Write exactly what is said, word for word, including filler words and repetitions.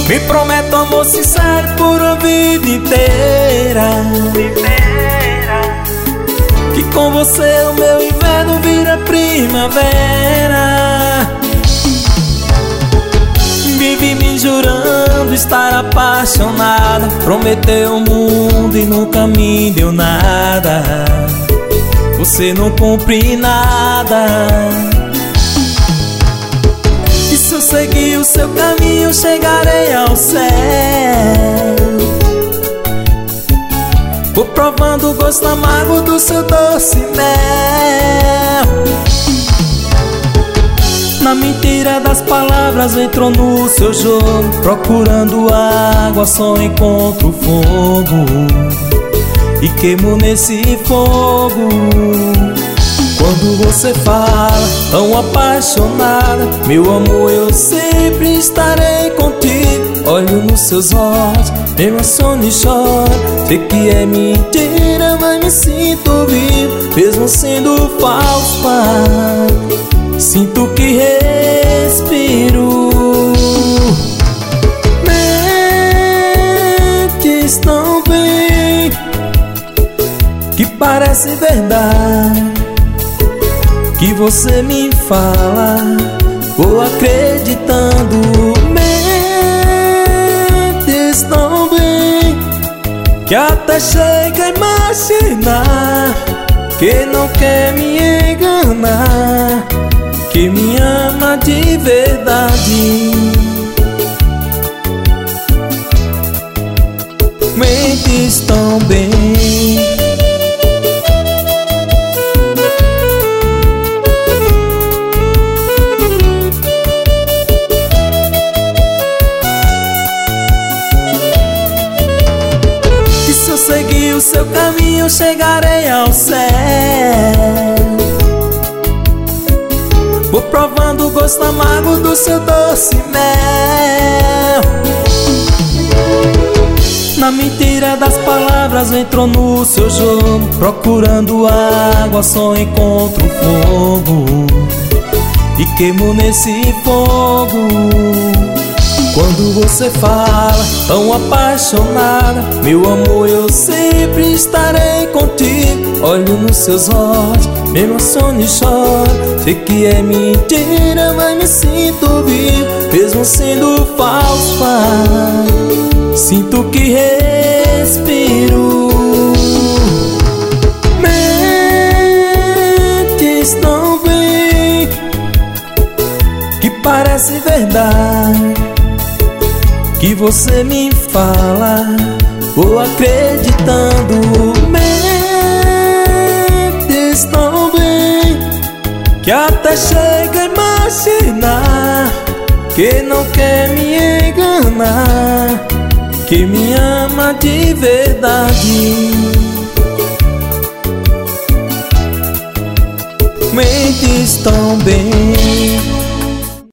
Me promete um amor sincero por a vida inteira, que com você o meu inverno vira primavera. Vive me jurando estar apaixonada, prometeu o mundo e nunca me deu nada. Você não cumpre nada. E se eu seguir o seu caminho, chegarei ao céu. Vou provando o gosto amargo do seu doce mel. Na mentira das palavras entrou no seu jogo, procurando água só encontro fogo, e queimo nesse fogo. Quando você fala tão apaixonada, meu amor, eu sempre estarei contigo. Olho nos seus olhos, me emociono e choro. Sei que é mentira, mas me sinto vivo, mesmo sendo falso, pai. Sinto que respiro. Mentes tão bem que parece verdade, que você me fala, vou acreditando. Mentes tão bem que até chega a imaginar que não quer me enganar, que me ama de verdade. Mentes tão bem. E se eu seguir o seu caminho, chegarei ao céu. Vou provando o gosto amargo do seu doce mel. Na mentira das palavras entrou no seu jogo, procurando água só encontro fogo, e queimo nesse fogo. Quando você fala tão apaixonada, meu amor, eu sempre estarei contigo. Olho nos seus olhos, me emociono e choro. Sei que é mentira, mas me sinto vivo, mesmo sendo falso, pai. Sinto que respiro. Mentes tão bem que parece verdade, que você me fala, vou acreditando. Mentes tão bem que até chega a imaginar que não quer me enganar, que me ama de verdade. Mentes tão bem.